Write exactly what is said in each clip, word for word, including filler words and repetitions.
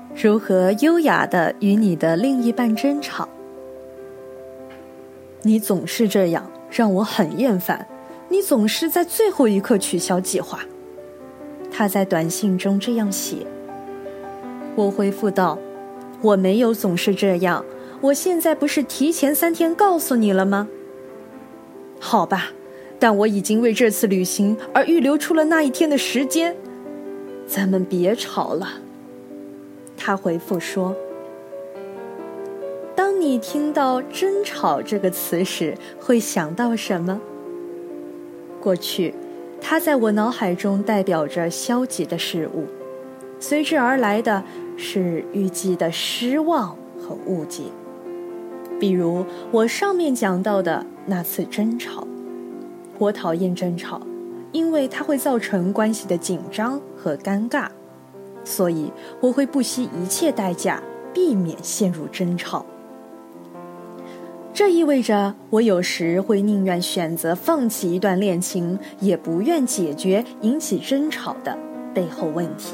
如何优雅地与你的另一半争吵？你总是这样，让我很厌烦。你总是在最后一刻取消计划。他在短信中这样写。我回复道：我没有总是这样，我现在不是提前三天告诉你了吗？好吧，但我已经为这次旅行而预留出了那一天的时间。咱们别吵了。他回复说：当你听到争吵这个词时，会想到什么？过去，它在我脑海中代表着消极的事物，随之而来的是预计的失望和误解。比如我上面讲到的那次争吵，我讨厌争吵，因为它会造成关系的紧张和尴尬，所以我会不惜一切代价避免陷入争吵。这意味着我有时会宁愿选择放弃一段恋情，也不愿解决引起争吵的背后问题。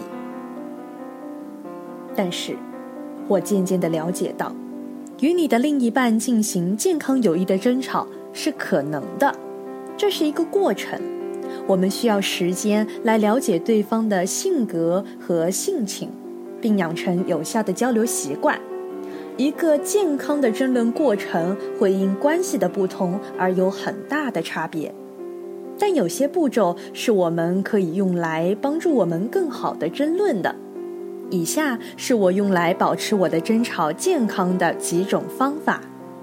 但是我渐渐地了解到，与你的另一半进行健康有益的争吵是可能的，这是一个过程，我们需要时间来了解对方的性格和性情，并养成有效的交流习惯。一个健康的争论过程会因关系的不同而有很大的差别，但有些步骤是我们可以用来帮助我们更好的争论的。以下是我用来保持我的争吵健康的几种方法。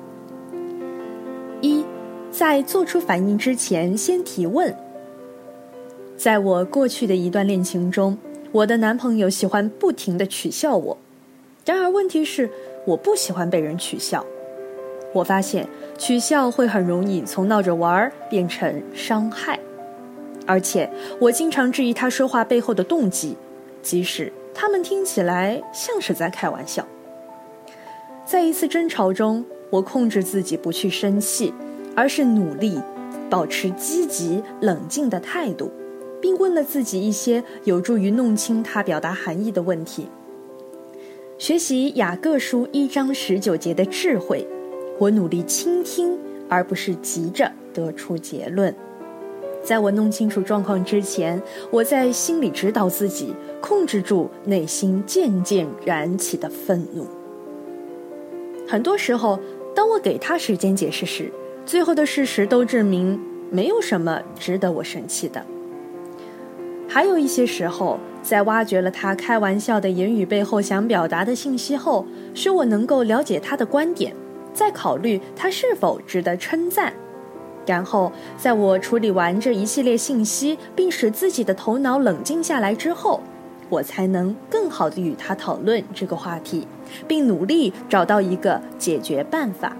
一，在做出反应之前先提问。在我过去的一段恋情中，我的男朋友喜欢不停地取笑我，然而问题是我不喜欢被人取笑。我发现取笑会很容易从闹着玩变成伤害，而且我经常质疑他说话背后的动机，即使他们听起来像是在开玩笑。在一次争吵中，我控制自己不去生气，而是努力保持积极冷静的态度，并问了自己一些有助于弄清他表达含义的问题。学习雅各书一章十九节的智慧，我努力倾听，而不是急着得出结论。在我弄清楚状况之前，我在心里指导自己，控制住内心渐渐燃起的愤怒。很多时候，当我给他时间解释时，最后的事实都证明没有什么值得我生气的。还有一些时候，在挖掘了他开玩笑的言语背后想表达的信息后，使我能够了解他的观点，再考虑他是否值得称赞。然后在我处理完这一系列信息，并使自己的头脑冷静下来之后，我才能更好地与他讨论这个话题，并努力找到一个解决办法。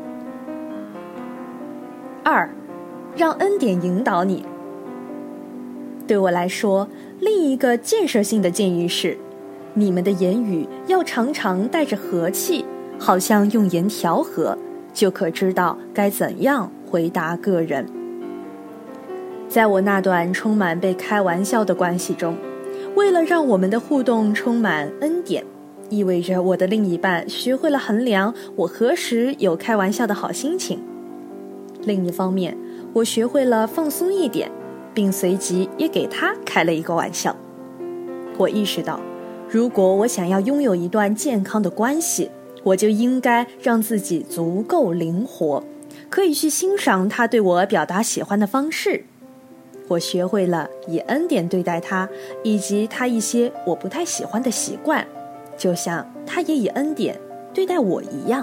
二，让恩典引导你。对我来说，另一个建设性的建议是，你们的言语要常常带着和气，好像用盐调和，就可知道该怎样回答个人。在我那段充满被开玩笑的关系中，为了让我们的互动充满恩典，意味着我的另一半学会了衡量我何时有开玩笑的好心情。另一方面，我学会了放松一点，并随即也给他开了一个玩笑。我意识到，如果我想要拥有一段健康的关系，我就应该让自己足够灵活，可以去欣赏他对我表达喜欢的方式。我学会了以恩典对待他，以及他一些我不太喜欢的习惯，就像他也以恩典对待我一样。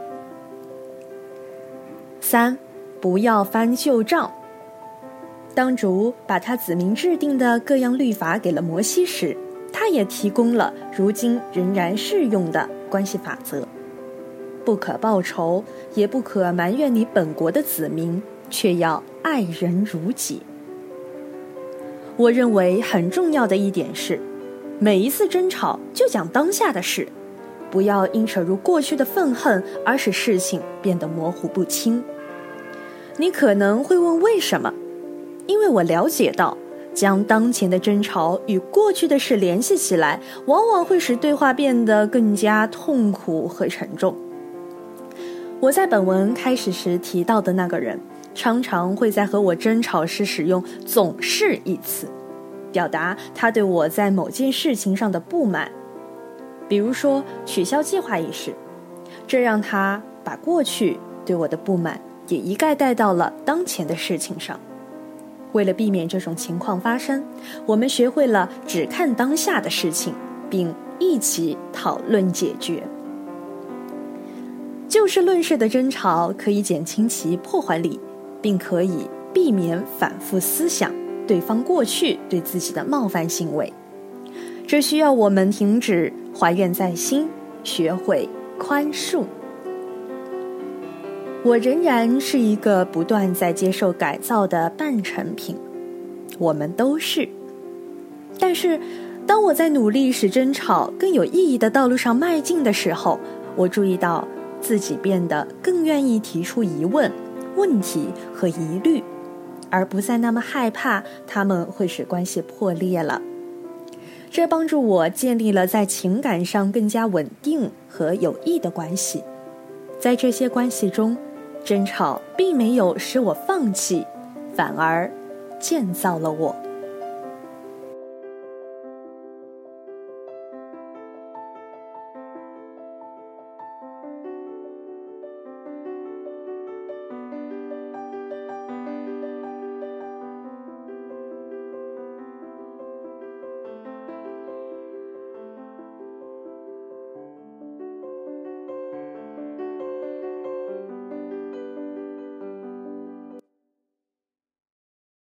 三，不要翻旧账。当主把他子民制定的各样律法给了摩西时，他也提供了如今仍然适用的关系法则：不可报仇，也不可埋怨你本国的子民，却要爱人如己。我认为很重要的一点是，每一次争吵就讲当下的事，不要因扯入过去的愤恨而使事情变得模糊不清。你可能会问为什么？因为我了解到， 将当前的争吵与过去的事联系起来，往往会使对话变得更加痛苦和沉重。我在本文开始时提到的那个人，常常会在和我争吵时使用总是一词，表达他对我在某件事情上的不满。比如说取消计划一事，这让他把过去对我的不满也一概带到了当前的事情上。为了避免这种情况发生，我们学会了只看当下的事情，并一起讨论解决。就事论事的争吵可以减轻其破坏力，并可以避免反复思想对方过去对自己的冒犯行为。这需要我们停止怀怨在心，学会宽恕。我仍然是一个不断在接受改造的半成品，我们都是。但是当我在努力使争吵更有意义的道路上迈进的时候，我注意到自己变得更愿意提出疑问、问题和疑虑，而不再那么害怕他们会使关系破裂了。这帮助我建立了在情感上更加稳定和有益的关系。在这些关系中，争吵并没有使我放弃，反而建造了我。